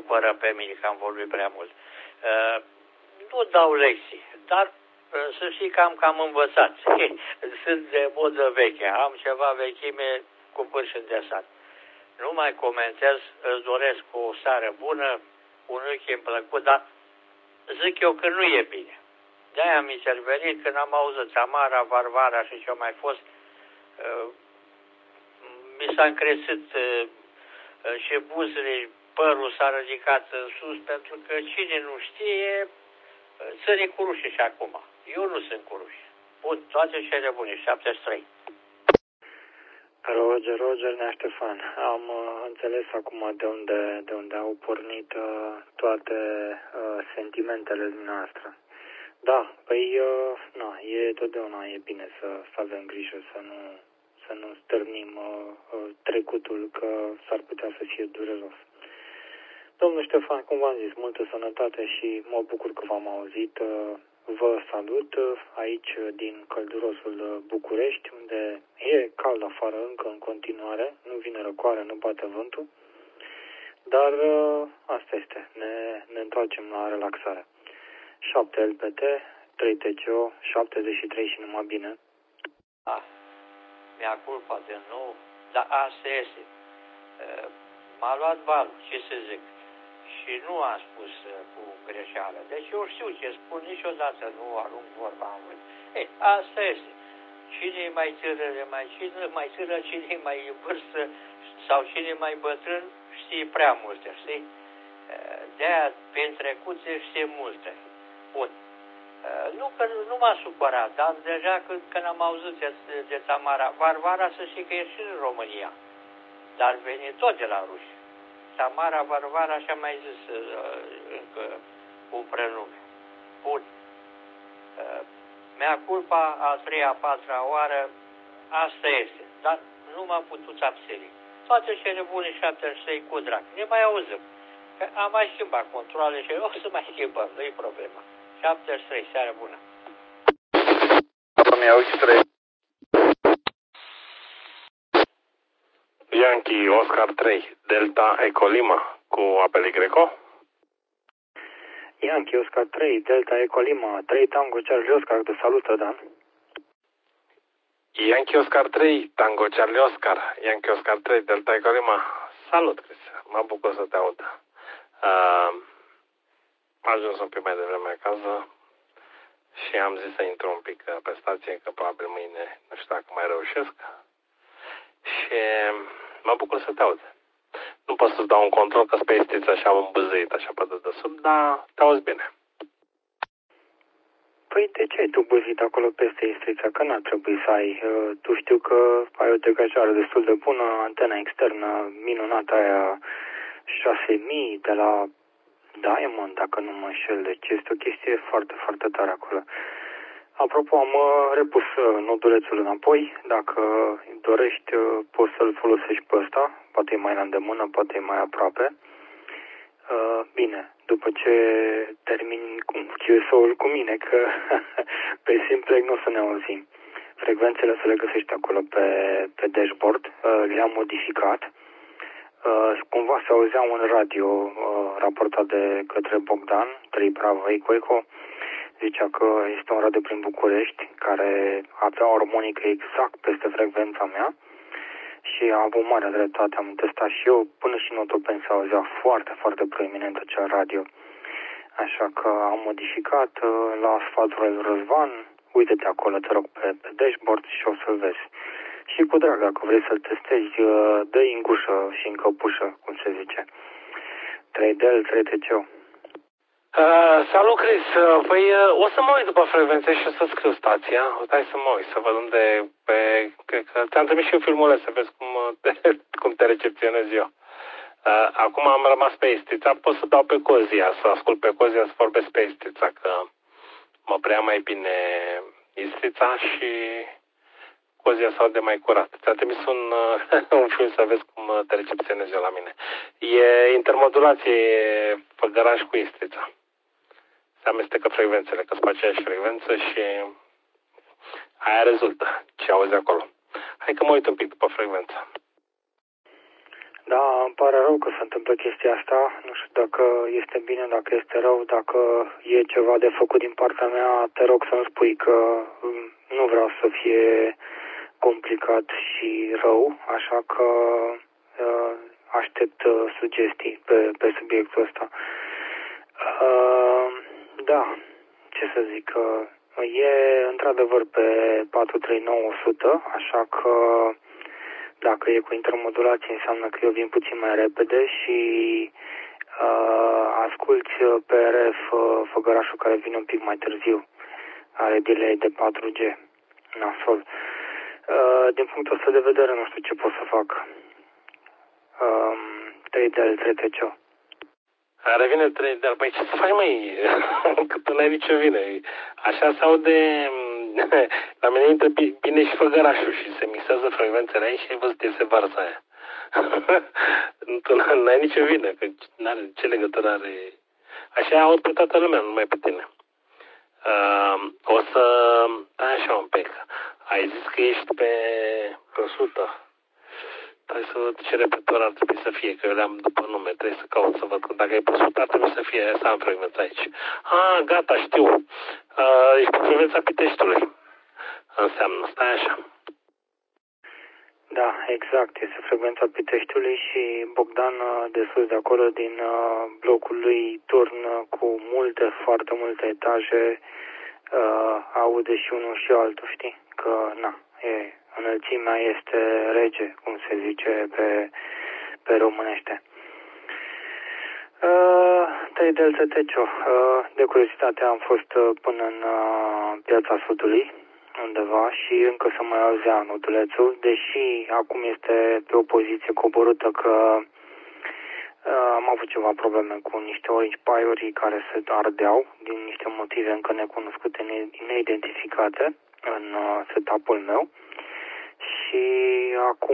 supără pe mine că am vorbit prea mult. Nu dau lecții, dar să știi că am cam învățat. Sunt de modă veche, am ceva vechime cu pârși de sat. Nu mai comentez, îți doresc o seară bună, un weekend plăcut, dar zic eu că nu e bine. De-aia am intervenit când am auzit Tamara, Varvara și ce-a mai fost. Mi s-a încrescut și buzele, părul s-a ridicat în sus, pentru că cine nu știe, ține cu rușii și acum. Eu nu sunt cu rușii. Bun, toate cele bune, 73. Roger, Nea Ștefan. Am înțeles acum de unde au pornit toate sentimentele dumneavoastră. Da, păi, totdeauna e bine să avem grijă să nu stârnim trecutul, că s-ar putea să fie dureros. Domnul Ștefan, cum v-am zis, multă sănătate și mă bucur că v-am auzit. Vă salut aici din căldurosul București, unde e cald afară încă în continuare, nu vine răcoare, nu bate vântul, dar asta este, ne întoarcem la relaxare. 7 LPT, 3 TCO, 73 și numai bine. Da, mi-a culpa de nou, dar asta este. M-a luat balul, ce să zic. Și nu am spus cu greșeală. Deci eu știu ce spun, niciodată nu arunc vorba în vânt. Asta este. Cine e mai tânăr, cine e mai în vârstă sau cine e mai bătrân, știe prea multe, știi? De-aia, prin trecuțe, știe multe. Bun. Nu că nu m-a supărat, dar deja când am auzit de Tamara, Varvara, să știi că e și în România. Dar veni tot de la ruși. Tamara, Varvara, așa mai zis încă un prenume. Bun. Mea culpa, a treia, a patra oară, asta este. Dar nu m-am putut abține. Toate cele bune 76 cu drag. Ne mai auzim. Că am mai schimbat controle și o să mai schimbăm, nu-i problema. 73, seară bună. Yankee Oscar 3, Delta Eco Lima, cu apel Greco. Yankee Oscar 3, Delta Eco Lima, 3 Tango Charlie Oscar, te salută, Dan. Yankee Oscar 3, Tango Charlie Oscar, Yankee Oscar 3, Delta Eco Lima. Salut, Chris, mă bucur să te aud. Am ajuns un pic mai devreme acasă și am zis să intru un pic pe stație, că probabil mâine nu știu dacă mai reușesc. Și mă bucur să te aud. Nu pot să-ți dau un control, că pe istiță așa am îmbăzăit așa pe dedesubt, dar te auzi bine. Păi de ce ai tu băzit acolo peste istrița? Că n-ar trebui să ai. Tu știu că ai o degajare destul de bună, antena externă minunată aia 6000 de la Diamond, dacă nu mă înșel. Deci este o chestie foarte, foarte tare acolo. Apropo, am repus nodulețul înapoi. Dacă dorești, poți să-l folosești pe ăsta. Poate e mai la îndemână, poate e mai aproape. Bine, după ce termin cu QSO-ul cu mine, că pe Simplex nu o să ne auzim. Frecvențele să le găsești acolo pe dashboard. Le-am modificat. Cumva se auzea un radio raportat de către Bogdan, 3 Bravo Eco. Zicea că este un radio prin București care avea o armonică exact peste frecvența mea și a avut mare dreptate. Am testat și eu, până și în Otopeni se auzea foarte, foarte proeminent acel radio. Așa că am modificat la sfatul lui Răzvan. Uite-te acolo, te rog, pe dashboard și o să-l vezi. Și cu drag, dacă vrei să-l testezi, dă-i în gușă și în căpușă, cum se zice. 3DL, 3TCO. Salut, Chris. Păi o să mă uit după frecvențe și o să scriu stația. Stai să mă uit, să văd unde cred că ți-am trimis și eu filmuleț să vezi cum te recepționez eu. Acum am rămas pe Istrița. Pot să dau pe Cozia, să ascult pe Cozia, să vorbesc pe Istrița, că mă prea mai bine Istrița și Cozia s-au de mai curat. Ți-am trimis un film să vezi cum te recepționez eu la mine. E intermodulație pe garaj cu Istrița. Se amestecă frecvențele, că sunt pe aceeași frecvență și aia rezultă ce auzi acolo. Hai că mă uit un pic după frecvență. Da, îmi pare rău că se întâmplă chestia asta. Nu știu dacă este bine, dacă este rău, dacă e ceva de făcut din partea mea, te rog să-mi spui că nu vreau să fie complicat și rău, așa că aștept sugestii pe subiectul ăsta. Da, ce să zic, e într-adevăr pe 439-100, așa că dacă e cu intermodulație înseamnă că eu vin puțin mai repede și asculti pe RF făgărașul care vine un pic mai târziu. Are delay de 4G. Nasol. Din punctul ăsta de vedere nu știu ce pot să fac. 3DL, 3TCO. Revine 3DL. Păi ce să faci, măi? Că tu n-ai nicio vină. Așa se aude... La mine intră bine și făgărașul și se mixează frecvențele aici și ai văzut iese varza aia. Tu n-ai nicio vină, că n-are, ce legătură are... Așa aud pe toată lumea, numai pe tine. O să... Stai așa un pic. Ai zis că ești pe 100. Hai să văd ce repetitor ar trebui să fie, că eu le-am după nume. Trebuie să caut să văd că dacă e pe 100 ar trebui să fie, să am frecvența aici. Gata, știu. Ești pe frecvența Piteștiului. Înseamnă, stai așa. Da, exact. Este frecvența Piteștiului și Bogdan de sus de acolo, din blocul lui turn cu multe, foarte multe etaje, aude și unul și altul, știi? Că, înălțimea este rege, cum se zice pe românește. 3DL, 3TCO. De curiozitate am fost până în Piața Sudului, undeva, și încă se mai auzea notulețul, deși acum este pe o poziție coborâtă, că am avut ceva probleme cu niște orange pie-uri care se ardeau din niște motive încă necunoscute, neidentificate în setup-ul meu și acum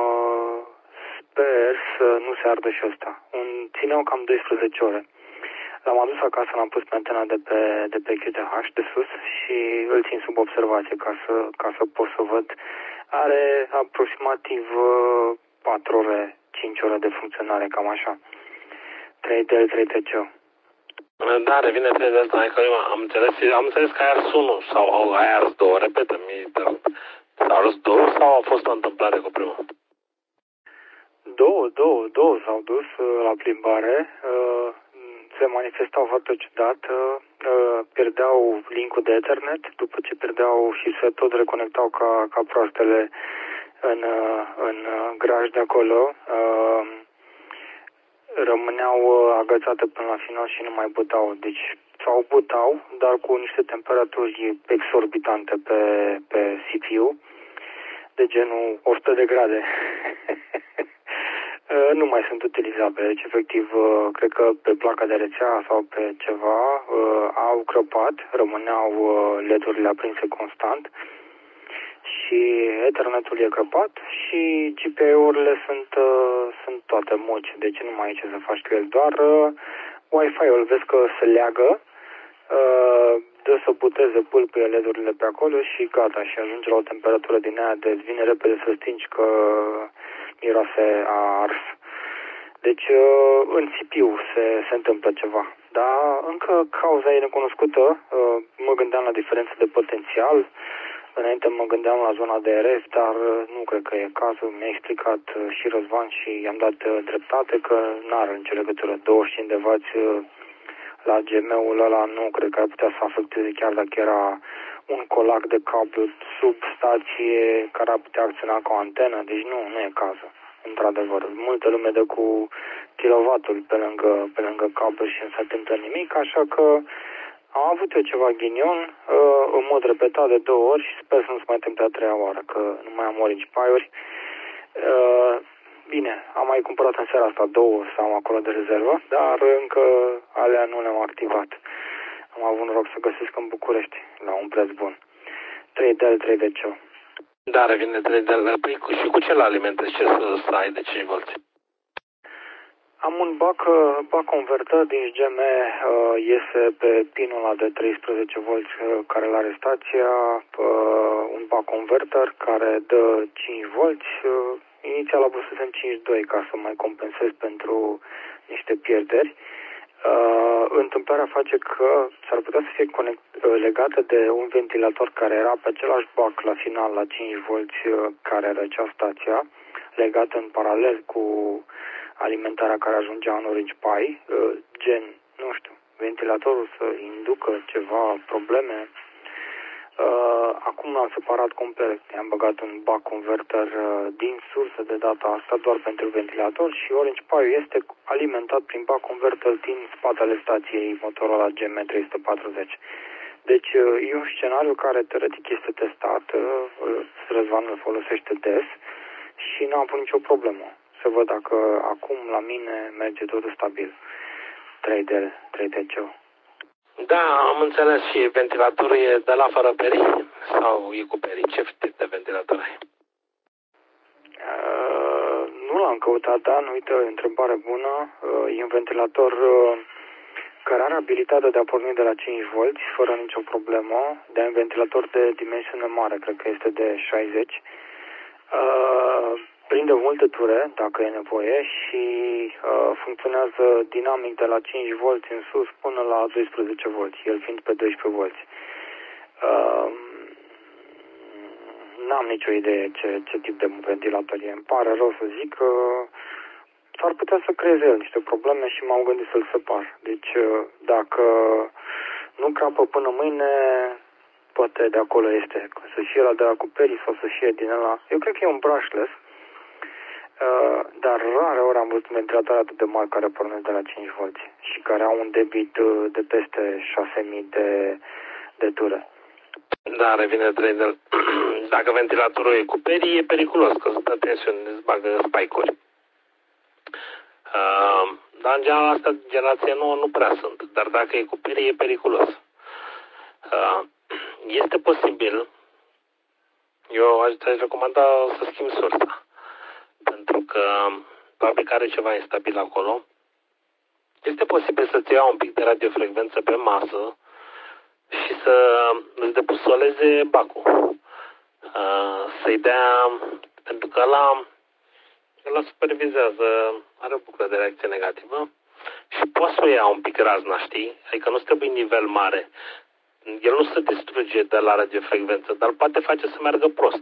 sper să nu se ardă și ăsta. Țineau cam 12 ore. L-am adus acasă, l-am pus pe antena de pe QTH de sus și îl țin sub observație ca să pot să văd. Are aproximativ 4 ore, 5 ore de funcționare, cam așa. 3DL, 3TCO. Da, revine 3DL, hai că am înțeles că ai ars unul sau ai ars două, repetă-mi, te rog. S-au ars două sau a fost o întâmplare cu primul? Două s-au dus la plimbare. Se manifestau foarte ciudat, pierdeau link-ul de Ethernet, după ce pierdeau și se tot reconectau ca proastele în graj de acolo, rămâneau agățate până la final și nu mai butau. Deci butau, dar cu niște temperaturi exorbitante pe CPU, de genul 100 de grade. Nu mai sunt utilizabile, deci efectiv cred că pe placa de rețea sau pe ceva au crăpat, rămâneau LED-urile aprinse constant și Ethernetul e crăpat și GPU-urile sunt toate moci, deci nu mai e ce să faci cu el, doar Wi-Fi-ul vezi că se leagă, dă să buteze pâlpâie LED-urile pe acolo și gata, și ajunge la o temperatură din aia de vine repede să stingi că miroase a ars. Deci în CPU se întâmplă ceva. Dar încă cauza e necunoscută. Mă gândeam la diferență de potențial. Înainte mă gândeam la zona de RF, dar nu cred că e cazul. Mi-a explicat și Răzvan și i-am dat dreptate că n-are nicio legătură. 25 de W la GM-ul ăla nu cred că ar putea să afecteze, chiar dacă era un colac de cablu sub stație care ar putea acționa ca o antenă. Deci nu e cazul. Într-adevăr, multă lume dă cu kilovatul pe lângă cablu și nu se întâmplă nimic, așa că am avut eu ceva ghinion în mod repetat de 2 ori și sper să nu se mai întâmple a 3-a oară, că nu mai am orange pie-uri. Bine, am mai cumpărat în seara asta 2 să am acolo de rezervă, dar încă alea nu le-am activat. Am avut noroc să găsesc în București, la un preț bun. 3DL, 3DCO. Da, revine 3DL. Păi și cu ce l-alimentezi? Ce să ai de 5 volți? Am un bac converter din GM, iese pe pinul ăla de 13 volți care l-are stația, un bac converter care dă 5 volți. Inițial abusesem 5.2 ca să mai compensez pentru niște pierderi. Întâmplarea face că s-ar putea să fie legată de un ventilator care era pe același bac la final la 5 volți care răcea stația, legat în paralel cu alimentarea care ajungea în Orange Pi, gen, nu știu, ventilatorul să inducă ceva probleme. Acum l-am separat complet. I-am băgat un buck converter din sursă de data asta doar pentru ventilator și Orange Pi este alimentat prin buck converter din spatele stației Motorola GM340. Deci e un scenariu care teoretic este testat, Răzvan îl folosește des și n-am avut nicio problemă. Să văd dacă acum la mine merge totul stabil. 3D-CO. Da, am înțeles. Și ventilatorul e de la fără perii sau e cu perii? Ce tip de ventilator ai? Nu l-am căutat, dar uite, o întrebare bună. E un ventilator care are abilitatea de a porni de la 5 volți fără nicio problemă, de un ventilator de dimensiune mare, cred că este de 60. Prinde multe ture, dacă e nevoie, și funcționează dinamic de la 5 volți în sus până la 12 volți, el fiind pe 12 volți. N-am nicio idee ce tip de ventilator e. Îmi pare rău să zic că s-ar putea să creeze el niște probleme și m-am gândit să-l separ. Deci dacă nu crapă până mâine, poate de acolo este. Să fie la de la cu perii sau să fie din ăla. Eu cred că e un brushless. Dar rare ori am văzut ventilatoare atât de mari care pornesc de la 5 volți și care au un debit de peste 6000 de ture. Da, revine 3D. Dacă ventilatorul e cu perii, e periculos, că îți dă tensiune, îți bagă spike-uri. Dar în general asta, generație nouă, nu prea sunt. Dar dacă e cu perii, e periculos. Este posibil, eu aș recomanda să schimbi sursa. Pentru că probabil că are ceva instabil acolo. Este posibil să-ți ia un pic de radiofrecvență pe masă și să îți debusoleze bacul. Să-i dea, pentru că ăla supervizează, are o buclă de reacție negativă și poți să o ia un pic razna, știi? Adică nu trebuie nivel mare. El nu se distruge de la radiofrecvență, dar poate face să meargă prost.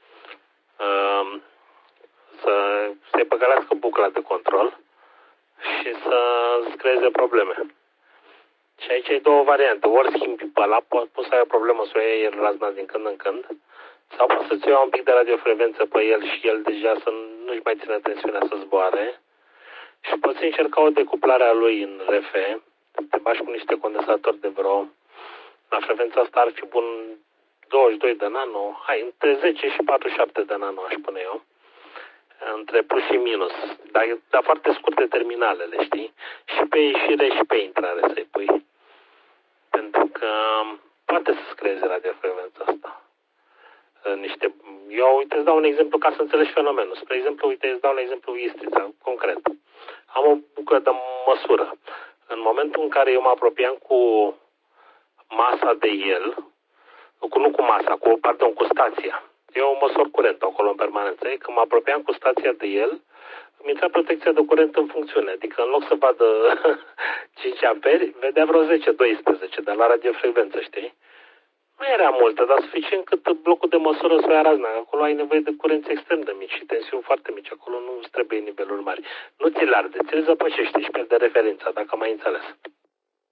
Să-i păcălească bucla de control și să-ți creeze probleme. Și aici ai două variante. Ori schimbi pe ăla, poți să ai o problemă să o iei el razna din când în când, sau poți să-ți iei un pic de radiofrecvență pe el și el deja să nu-și mai ține tensiunea să zboare. Și poți încerca o decuplare a lui în RF, te bași cu niște condensatori de vreo, la frecvența asta ar fi bun 22 de nano, între 10 și 47 de nano, aș spune eu. Între plus și minus, dar foarte scurte terminalele, știi? Și pe ieșire și pe intrare să-i pui. Pentru că poate să-ți creeze radiofrecvența asta. Eu, uite, îți dau un exemplu ca să înțelegi fenomenul. Spre exemplu, uite, îți dau un exemplu Istrița, concret. Am o buclă de măsură. În momentul în care eu mă apropiam cu masa de el, cu stația. Eu măsor curentul acolo în permanență. Când mă apropiam cu stația de el, îmi intra protecția de curent în funcțiune. Adică în loc să vadă 5 amperi, vedea vreo 10-12 de la radiofrecvență, știi? Nu era multă, dar suficient cât blocul de măsură să o ia razna. Acolo ai nevoie de curenți extrem de mici și tensiuni foarte mici. Acolo nu îți trebuie niveluri mari. Nu ți-l arde, ți-l zăpăcește și pierde referința, dacă m-ai înțeles.